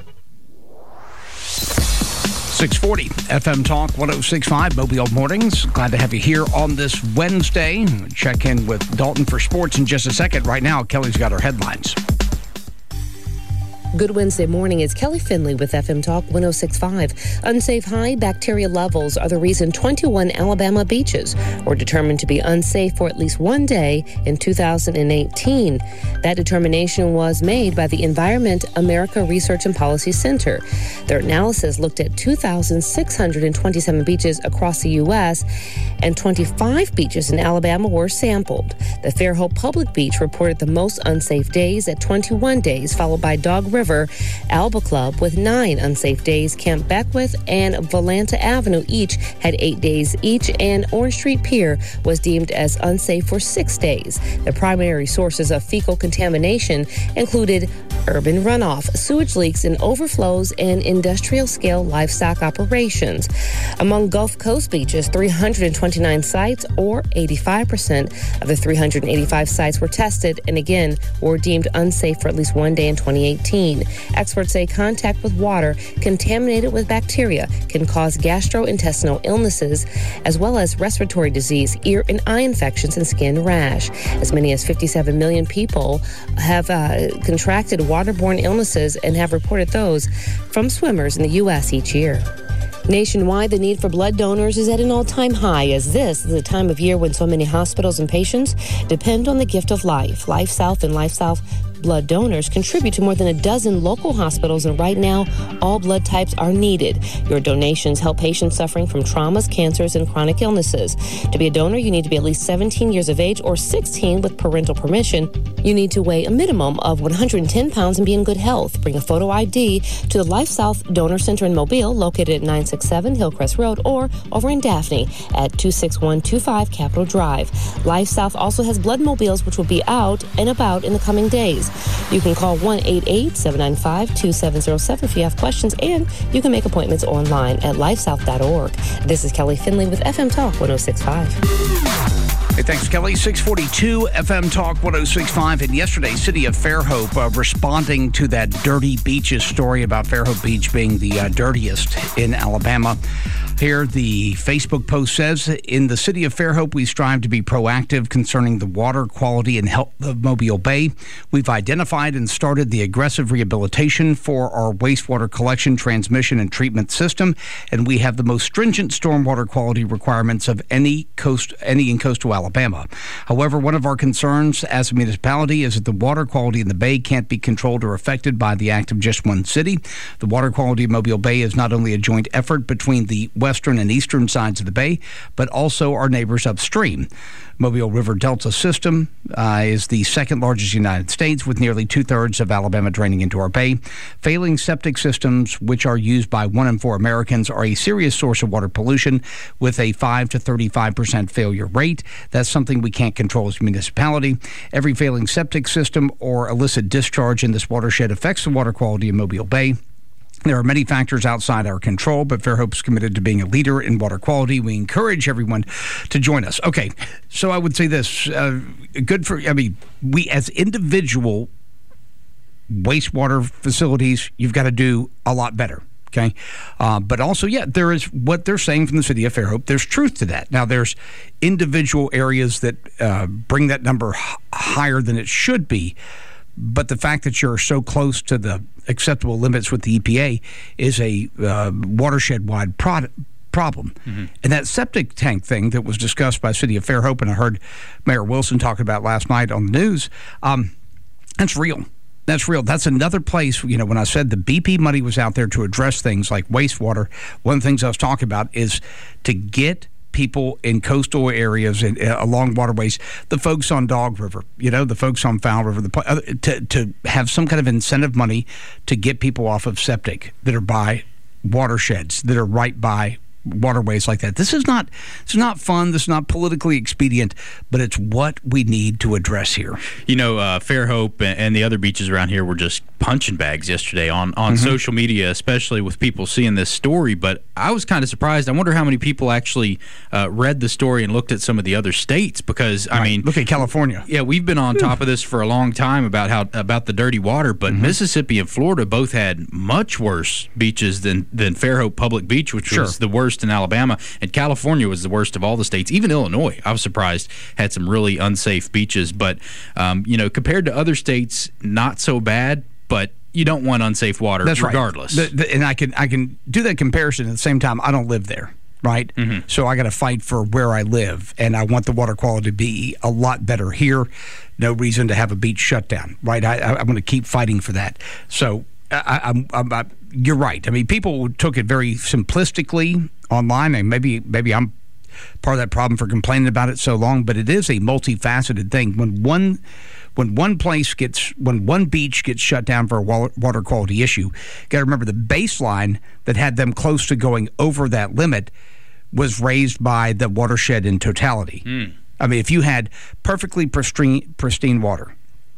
six forty F M Talk one oh six point five Mobile Mornings. Glad to have you here on this Wednesday. Check in with Dalton for sports in just a second. Right now, Kelly's got our headlines. Good Wednesday morning. It's Kelly Finley with F M Talk one oh six point five. Unsafe high bacteria levels are the reason twenty-one Alabama beaches were determined to be unsafe for at least one day in two thousand eighteen. That determination was made by the Environment America Research and Policy Center. Their analysis looked at two thousand six hundred twenty-seven beaches across the U S, and twenty-five beaches in Alabama were sampled. The Fairhope Public Beach reported the most unsafe days at twenty-one days, followed by Dog River, Alba Club with nine unsafe days. Camp Beckwith and Volanta Avenue each had eight days each, and Orange Street Pier was deemed as unsafe for six days. The primary sources of fecal contamination included urban runoff, sewage leaks and overflows, and industrial-scale livestock operations. Among Gulf Coast beaches, three hundred twenty-nine sites, or eighty-five percent of the three hundred eighty-five sites were tested and again were deemed unsafe for at least one day in twenty eighteen. Experts say contact with water contaminated with bacteria can cause gastrointestinal illnesses as well as respiratory disease, ear and eye infections, and skin rash. As many as fifty-seven million people have uh, contracted waterborne illnesses and have reported those from swimmers in the U S each year. Nationwide, the need for blood donors is at an all-time high, as this is a time of year when so many hospitals and patients depend on the gift of life. LifeSouth and LifeSouth blood donors contribute to more than a dozen local hospitals, and right now, all blood types are needed. Your donations help patients suffering from traumas, cancers, and chronic illnesses. To be a donor, you need to be at least seventeen years of age or sixteen with parental permission. You need to weigh a minimum of one hundred ten pounds and be in good health. Bring a photo I D to the LifeSouth Donor Center in Mobile, located at nine sixty-seven Hillcrest Road, or over in Daphne at two six one two five Capitol Drive. LifeSouth also has blood mobiles, which will be out and about in the coming days. You can call one eight eight, seven nine five, two seven zero seven if you have questions, and you can make appointments online at lifesouth dot org. This is Kelly Finley with F M Talk one oh six point five. Hey, thanks, Kelly. six forty-two F M Talk one oh six point five. And yesterday, City of Fairhope uh, responding to that dirty beaches story about Fairhope Beach being the uh, dirtiest in Alabama. Here, the Facebook post says, in the city of Fairhope, we strive to be proactive concerning the water quality and health of Mobile Bay. We've identified and started the aggressive rehabilitation for our wastewater collection, transmission, and treatment system, and we have the most stringent stormwater quality requirements of any coast, any in coastal Alabama. However, one of our concerns as a municipality is that the water quality in the bay can't be controlled or affected by the act of just one city. The water quality of Mobile Bay is not only a joint effort between the western and eastern sides of the bay, but also our neighbors upstream. Mobile River Delta system uh, is the second largest in the United States, with nearly two-thirds of Alabama draining into our bay. Failing septic systems, which are used by one in four Americans, are a serious source of water pollution with a five to thirty-five percent failure rate. That's something we can't control as a municipality. Every failing septic system or illicit discharge in this watershed affects the water quality of Mobile Bay. There are many factors outside our control, but Fairhope is committed to being a leader in water quality. We encourage everyone to join us. Okay, so I would say this, uh, good for, I mean, we as individual wastewater facilities, you've got to do a lot better. Okay. Uh, but also, yeah, there is what they're saying from the city of Fairhope. There's truth to that. Now, there's individual areas that uh, bring that number h- higher than it should be. But the fact that you're so close to the acceptable limits with the E P A is a uh, watershed-wide pro- problem. Mm-hmm. And that septic tank thing that was discussed by the city of Fairhope, and I heard Mayor Wilson talk about last night on the news, um, that's real. That's real. That's another place, you know, when I said the B P money was out there to address things like wastewater, one of the things I was talking about is to get people in coastal areas and uh, along waterways, the folks on Dog River, you know, the folks on Fowl River, the, uh, to, to have some kind of incentive money to get people off of septic that are by watersheds, that are right by waterways like that. This is not it's not fun. This is not politically expedient, but it's what we need to address here. You know, uh, Fairhope and the other beaches around here were just punching bags yesterday on, on mm-hmm. social media, especially with people seeing this story. But I was kind of surprised. I wonder how many people actually uh, read the story and looked at some of the other states, because, I right. mean... Look at California. Yeah, we've been on top of this for a long time about how about the dirty water, but mm-hmm. Mississippi and Florida both had much worse beaches than, than Fairhope Public Beach, which sure. was the worst in Alabama, and California was the worst of all the states. Even Illinois, I was surprised, had some really unsafe beaches. But, um, you know, compared to other states, not so bad, but you don't want unsafe water. That's regardless. Right. The, the, and I can, I can do that comparison at the same time. I don't live there, right? Mm-hmm. So I got to fight for where I live, and I want the water quality to be a lot better here. No reason to have a beach shut down, right? I, I, I'm going to keep fighting for that. So I, I'm, I'm, I, you're right. I mean, people took it very simplistically online, and maybe maybe I'm part of that problem for complaining about it so long. But it is a multifaceted thing. When one when one place gets when one beach gets shut down for a water quality issue, you got to remember the baseline that had them close to going over that limit was raised by the watershed in totality. Mm. I mean, if you had perfectly pristine pristine water,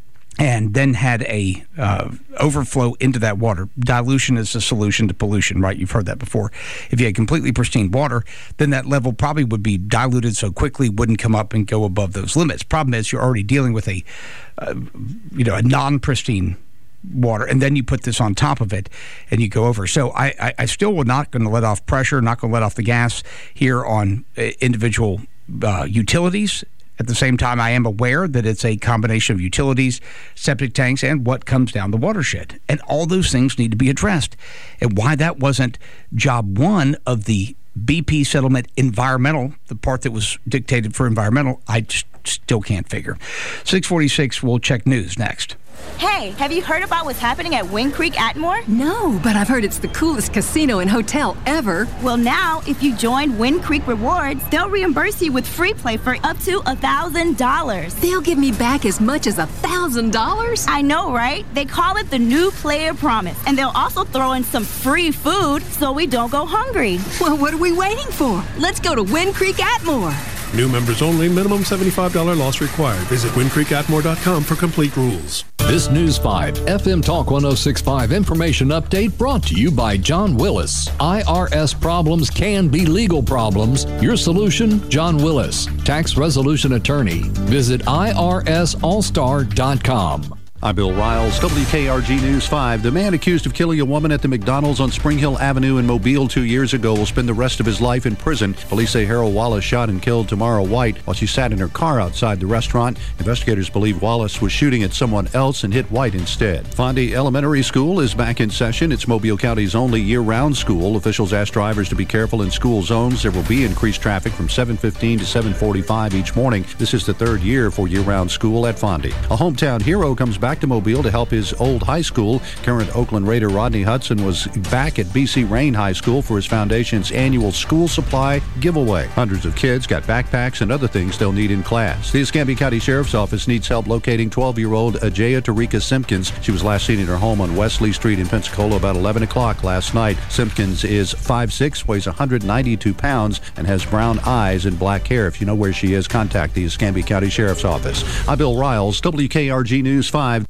and then had a uh, overflow into that water. Dilution is the solution to pollution, right? You've heard that before. If you had completely pristine water, then that level probably would be diluted so quickly, wouldn't come up and go above those limits. Problem is, you're already dealing with a, uh, you know, a non-pristine water, and then you put this on top of it, and you go over. So I, I, I still will not going to let off pressure, not going to let off the gas here on uh, individual uh, utilities. At the same time, I am aware that it's a combination of utilities, septic tanks, and what comes down the watershed. And all those things need to be addressed. And why that wasn't job one of the B P settlement environmental, the part that was dictated for environmental, I just still can't figure. six forty-six, we'll check news next. Hey, have you heard about what's happening at Wind Creek Atmore? No, but I've heard it's the coolest casino and hotel ever. Well, now, if you join Wind Creek Rewards, they'll reimburse you with free play for up to one thousand dollars. They'll give me back as much as one thousand dollars? I know, right? They call it the New Player Promise, and they'll also throw in some free food so we don't go hungry. Well, what are we waiting for? Let's go to Wind Creek Atmore. New members only. Minimum seventy-five dollars loss required. Visit wind creek atmore dot com for complete rules. This News five F M Talk one oh six point five information update brought to you by John Willis. I R S problems can be legal problems. Your solution, John Willis, tax resolution attorney. Visit I R S all star dot com. I'm Bill Riles, W K R G News five. The man accused of killing a woman at the McDonald's on Spring Hill Avenue in Mobile two years ago will spend the rest of his life in prison. Police say Harold Wallace shot and killed Tamara White while she sat in her car outside the restaurant. Investigators believe Wallace was shooting at someone else and hit White instead. Fondy Elementary School is back in session. It's Mobile County's only year-round school. Officials ask drivers to be careful in school zones. There will be increased traffic from seven fifteen to seven forty-five each morning. This is the third year for year-round school at Fondy. A hometown hero comes back to Mobile to help his old high school. Current Oakland Raider Rodney Hudson was back at B C Rain High School for his foundation's annual school supply giveaway. Hundreds of kids got backpacks and other things they'll need in class. The Escambia County Sheriff's Office needs help locating twelve-year-old Ajaya Tarika Simpkins. She was last seen in her home on Wesley Street in Pensacola about eleven o'clock last night. Simpkins is five six, weighs one hundred ninety-two pounds, and has brown eyes and black hair. If you know where she is, contact the Escambia County Sheriff's Office. I'm Bill Riles, W K R G News five.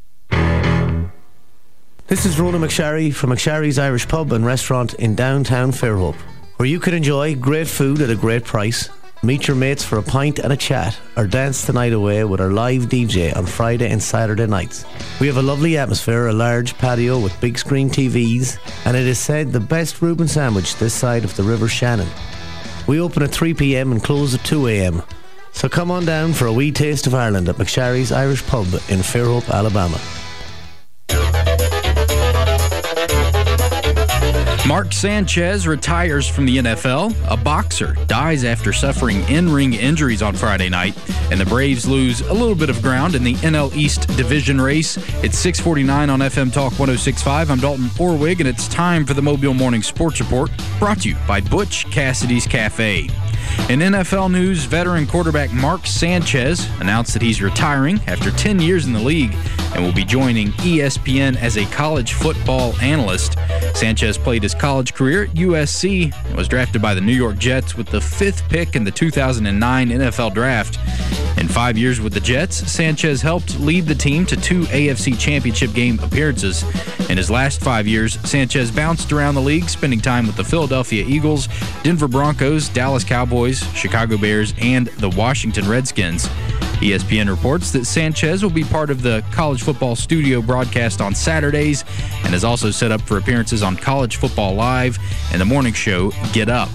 This is Rona McSharry from McSharry's Irish Pub and Restaurant in downtown Fairhope, where you can enjoy great food at a great price, meet your mates for a pint and a chat, or dance the night away with our live D J on Friday and Saturday nights. We have a lovely atmosphere, a large patio with big screen T Vs, and it is said the best Reuben sandwich this side of the River Shannon. We open at three p.m. and close at two a.m. So come on down for a wee taste of Ireland at McSharry's Irish Pub in Fairhope, Alabama. Mark Sanchez retires from the N F L. A boxer dies after suffering in-ring injuries on Friday night. And the Braves lose a little bit of ground in the N L East division race. It's six forty-nine on F M Talk one oh six point five. I'm Dalton Orwig, and it's time for the Mobile Morning Sports Report, brought to you by Butch Cassidy's Cafe. In N F L news, veteran quarterback Mark Sanchez announced that he's retiring after ten years in the league and will be joining E S P N as a college football analyst. Sanchez played his college career at U S C and was drafted by the New York Jets with the fifth pick in the two thousand nine N F L Draft. In five years with the Jets, Sanchez helped lead the team to two A F C Championship game appearances. In his last five years, Sanchez bounced around the league, spending time with the Philadelphia Eagles, Denver Broncos, Dallas Cowboys, Chicago Bears, and the Washington Redskins. E S P N reports that Sanchez will be part of the college football studio broadcast on Saturdays and is also set up for appearances on College Football Live and the morning show Get Up.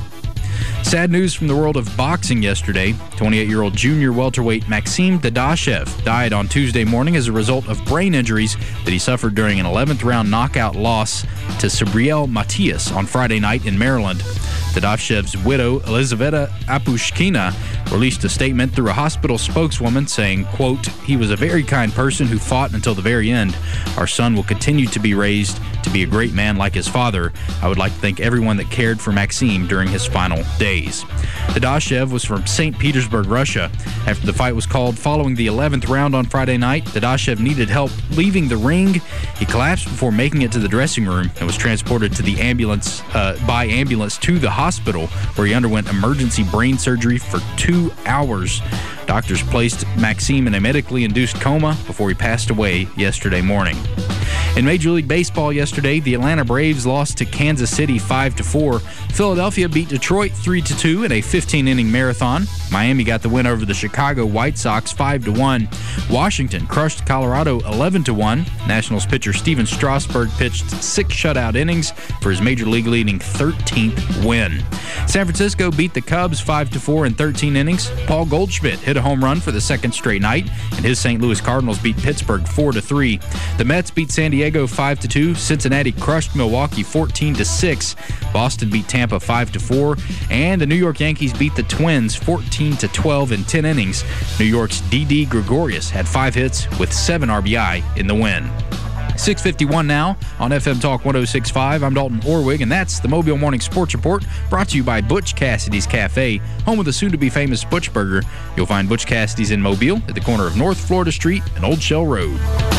Sad news from the world of boxing yesterday. twenty-eight-year-old junior welterweight Maxim Dadashev died on Tuesday morning as a result of brain injuries that he suffered during an eleventh round knockout loss to Sabriel Matias on Friday night in Maryland. Dadashev's widow, Elizaveta Apushkina, released a statement through a hospital spokeswoman saying, quote, "He was a very kind person who fought until the very end. Our son will continue to be raised to be a great man like his father. I would like to thank everyone that cared for Maxim during his final days." Dadashev was from Saint Petersburg, Russia. After the fight was called following the eleventh round on Friday night, Dadashev needed help leaving the ring. He collapsed before making it to the dressing room and was transported to the ambulance uh, by ambulance to the hospital, where he underwent emergency brain surgery for two hours. Doctors placed Maxim in a medically induced coma before he passed away yesterday morning. In Major League Baseball yesterday, the Atlanta Braves lost to Kansas City five to four. Philadelphia beat Detroit three to two in a fifteen-inning marathon. Miami got the win over the Chicago White Sox five to one. Washington crushed Colorado eleven to one. Nationals pitcher Steven Strasburg pitched six shutout innings for his Major League leading thirteenth win. San Francisco beat the Cubs five to four in thirteen innings. Paul Goldschmidt hit a home run for the second straight night, and his Saint Louis Cardinals beat Pittsburgh four to three. The Mets beat San Diego five to two. Cincinnati crushed Milwaukee fourteen to six. Boston beat Tampa five to four, and the New York Yankees beat the Twins fourteen to twelve in ten innings. New York's Didi Gregorius had five hits with seven R B I in the win. six fifty-one now on F M Talk one oh six point five. I'm Dalton Orwig, and that's the Mobile Morning Sports Report, brought to you by Butch Cassidy's Cafe, home of the soon-to-be-famous Butch Burger. You'll find Butch Cassidy's in Mobile at the corner of North Florida Street and Old Shell Road.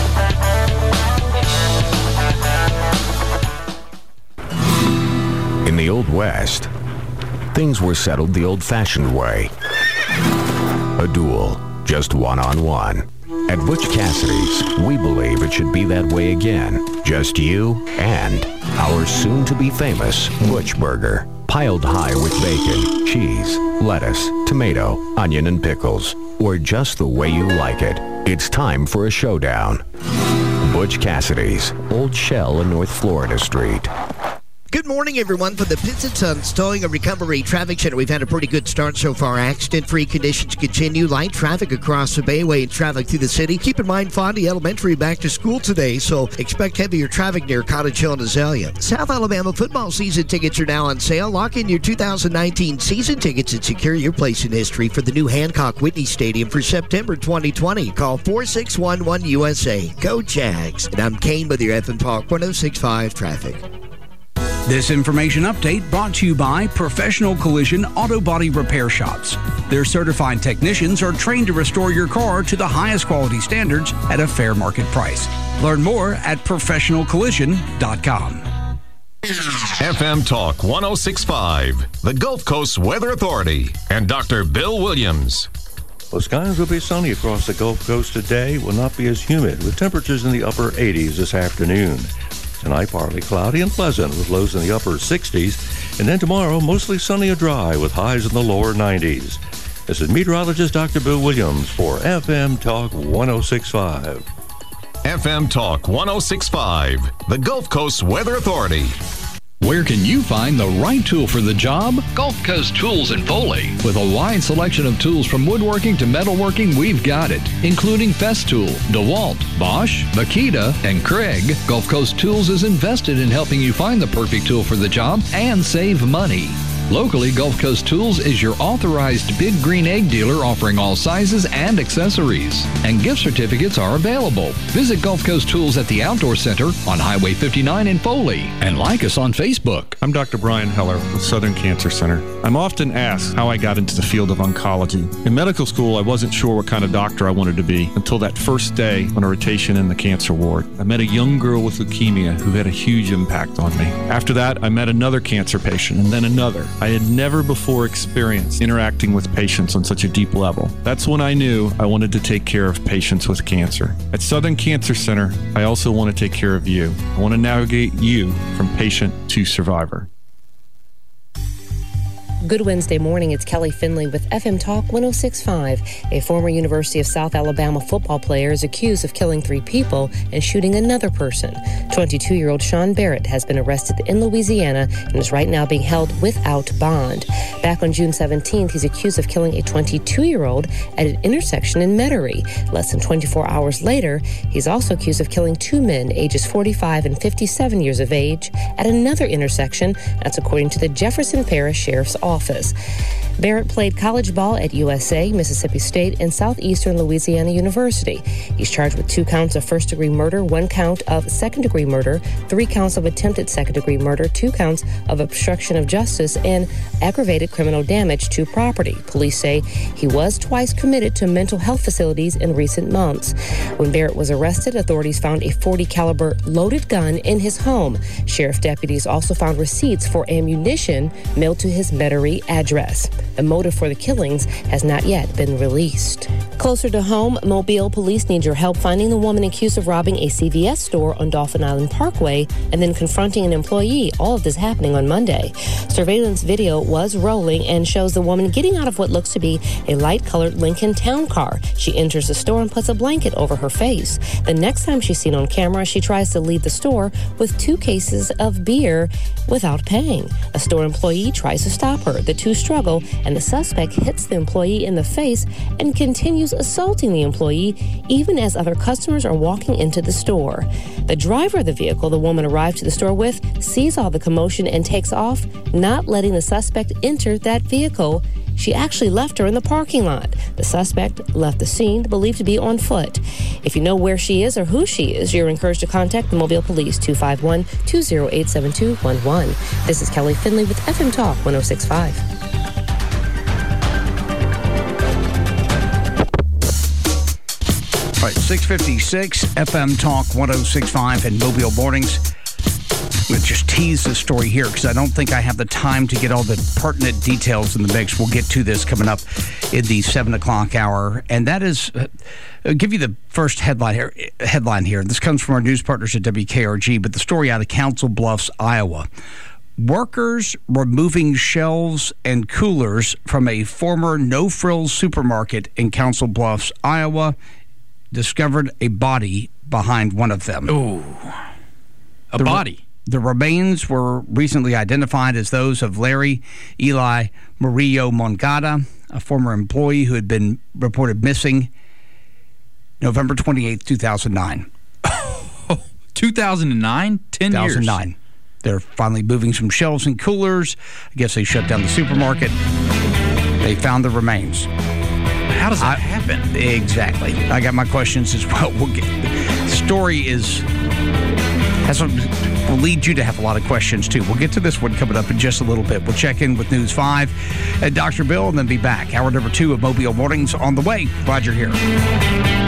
In the Old West, things were settled the old-fashioned way. A duel, just one-on-one. At Butch Cassidy's, we believe it should be that way again. Just you and our soon-to-be-famous Butch Burger. Piled high with bacon, cheese, lettuce, tomato, onion, and pickles. Or just the way you like it. It's time for a showdown. Butch Cassidy's, Old Shell and North Florida Street. Good morning, everyone. From the Pitts and Sons Towing and Recovery Traffic Center, we've had a pretty good start so far. Accident-free conditions continue. Light traffic across the Bayway and traffic through the city. Keep in mind, Fondy Elementary back to school today, so expect heavier traffic near Cottage Hill and Azalea. South Alabama football season tickets are now on sale. Lock in your two thousand nineteen season tickets and secure your place in history for the new Hancock Whitney Stadium for September twenty twenty. Call four six one one U S A. Go Jags. And I'm Kane with your F M Talk one oh six point five traffic. This information update brought to you by Professional Collision Auto Body Repair Shops. Their certified technicians are trained to restore your car to the highest quality standards at a fair market price. Learn more at professional collision dot com. F M Talk one oh six point five, the Gulf Coast Weather Authority, and Doctor Bill Williams. Well, skies will be sunny across the Gulf Coast today. Will not be as humid, with temperatures in the upper eighties this afternoon. Tonight, partly cloudy and pleasant with lows in the upper sixties. And then tomorrow, mostly sunny or dry with highs in the lower nineties. This is meteorologist Doctor Bill Williams for F M Talk one oh six point five. F M Talk one oh six point five, the Gulf Coast Weather Authority. Where can you find the right tool for the job? Gulf Coast Tools in Foley. With a wide selection of tools from woodworking to metalworking, we've got it, including Festool, DeWalt, Bosch, Makita, and Craig. Gulf Coast Tools is invested in helping you find the perfect tool for the job and save money. Locally, Gulf Coast Tools is your authorized Big Green Egg dealer offering all sizes and accessories. And gift certificates are available. Visit Gulf Coast Tools at the Outdoor Center on Highway fifty-nine in Foley. And like us on Facebook. I'm Doctor Brian Heller with Southern Cancer Center. I'm often asked how I got into the field of oncology. In medical school, I wasn't sure what kind of doctor I wanted to be until that first day on a rotation in the cancer ward. I met a young girl with leukemia who had a huge impact on me. After that, I met another cancer patient and then another. I had never before experienced interacting with patients on such a deep level. That's when I knew I wanted to take care of patients with cancer. At Southern Cancer Center, I also want to take care of you. I want to navigate you from patient to survivor. Good Wednesday morning. It's Kelly Finley with F M Talk one oh six point five. A former University of South Alabama football player is accused of killing three people and shooting another person. twenty-two-year-old Sean Barrett has been arrested in Louisiana and is right now being held without bond. Back on June seventeenth, he's accused of killing a twenty-two-year-old at an intersection in Metairie. Less than twenty-four hours later, he's also accused of killing two men, ages forty-five and fifty-seven years of age, at another intersection. That's according to the Jefferson Parish Sheriff's Office. Office. Barrett played college ball at U S A, Mississippi State, and Southeastern Louisiana University. He's charged with two counts of first-degree murder, one count of second-degree murder, three counts of attempted second-degree murder, two counts of obstruction of justice, and aggravated criminal damage to property. Police say he was twice committed to mental health facilities in recent months. When Barrett was arrested, authorities found a forty caliber loaded gun in his home. Sheriff deputies also found receipts for ammunition mailed to his Metairie address. The motive for the killings has not yet been released. Closer to home, Mobile police need your help finding the woman accused of robbing a C V S store on Dolphin Island Parkway and then confronting an employee. All of this happening on Monday. Surveillance video was rolling and shows the woman getting out of what looks to be a light-colored Lincoln Town Car. She enters the store and puts a blanket over her face. The next time she's seen on camera, she tries to leave the store with two cases of beer without paying. A store employee tries to stop her. The two struggle, and the suspect hits the employee in the face and continues assaulting the employee even as other customers are walking into the store. The driver of the vehicle the woman arrived to the store with sees all the commotion and takes off, not letting the suspect enter that vehicle. She actually left her in the parking lot. The suspect left the scene, believed to be on foot. If you know where she is or who she is, you're encouraged to contact the Mobile Police, two five one, two oh eight, seven two one one. This is Kelly Finley with F M Talk one oh six point five. All right, six fifty-six, F M Talk one oh six point five and Mobile Mornings. I'm going to just tease this story here because I don't think I have the time to get all the pertinent details in the mix. We'll get to this coming up in the seven o'clock hour. And that is, uh, I'll give you the first headline here. Headline here. This comes from our news partners at W K R G, but the story out of Council Bluffs, Iowa. Workers removing shelves and coolers from a former no-frills supermarket in Council Bluffs, Iowa, discovered a body behind one of them. Ooh, a the, body. The remains were recently identified as those of Larry Eli Murillo Mongada, a former employee who had been reported missing November twenty-eighth, two thousand nine. two thousand nine? ten years. two thousand nine. They're finally moving some shelves and coolers. I guess they shut down the supermarket. They found the remains. How does that I, happen? Exactly. I got my questions as well. We'll get, the story is has some, will lead you to have a lot of questions, too. We'll get to this one coming up in just a little bit. We'll check in with News five and Doctor Bill and then be back. Hour number two of Mobile Mornings on the way. Glad you're here.